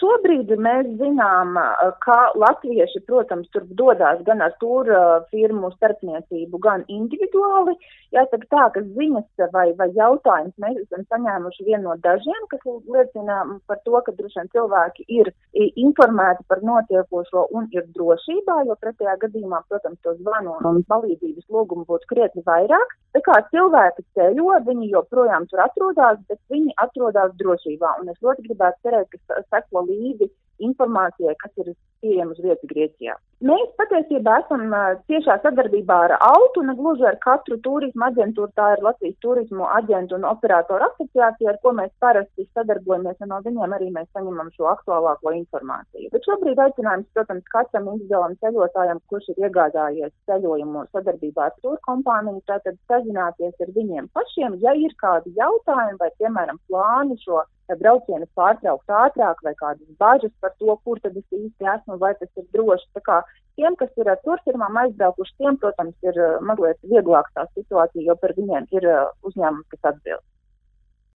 Šobrīd mēs zinām, ka latvieši, protams, tur dodās gan ar firmu starpniecību, gan individuāli. Jāsaka tā, ka ziņas vai jautājums mēs esam saņēmuši vienu no dažiem, kas liecina par to, ka droši vien cilvēki ir informēti par notiekošo un ir drošībā, jo pretējā gadījumā, protams, to zvanu un palīdzības lūgumu būtu krietni vairāk. Tā kā cilvēki ceļo, viņi joprojām tur atrodas, bet viņi atrodas drošībā. Un es ļoti gribētu cerēt, ka seko līdzi informācijai, kas ir pieejama uz vietas Grieķijā. Mēs patiesībā esam ciešā sadarbībā ar ALTU, ne gluži ar katru turismu aģentūru, tā ir Latvijas turismu aģentu un operātoru asociācija, ar ko mēs parasti sadarbojamies, un no viņiem arī mēs saņemam šo aktuālāko informāciju. Bet šobrīd aicinājums, protams, katram individuālam ceļotājam, kurš ir iegādājies ceļojumu sadarbībā ar turkompāniju, tātad sazināties ar viņiem pašiem, ja ir kādi jautājumi vai, piemēram, plāni šo braucienu pārtraukt ātrāk vai kādas bažas par to, kur tad es īsti esmu, vai tas ir droši. Tā kā tiem, kas ir ar turfirmām aizbraukuši, tiem, protams, ir mazliet vieglāk tā situācija, jo par viņiem ir uzņēmums, kas atbild.